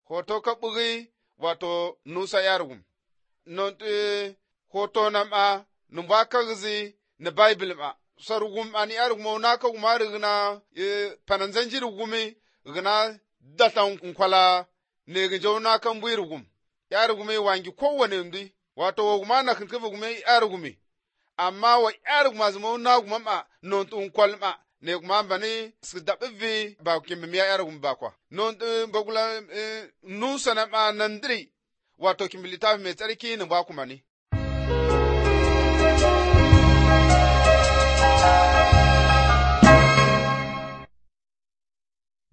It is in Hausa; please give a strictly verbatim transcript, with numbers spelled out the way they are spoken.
hoto ka bugi wato nusa yargum non te hoto nam a numba kagzi na bible ma sarugum ani yargum na ka kuma rigna e, pananzanji rugumi gna datan kwala ne ga na kan buirugum yargum wangi kowane ndi wato kuma na kan kafa yargum amma wa yargum azmo na guma ma non tun kwalma ne kuma bani su daɓi ba kimi miya yargum ba kwa non bagula nusa na ma nandiri wato kimbilita mai tsarki ne ba kuma ne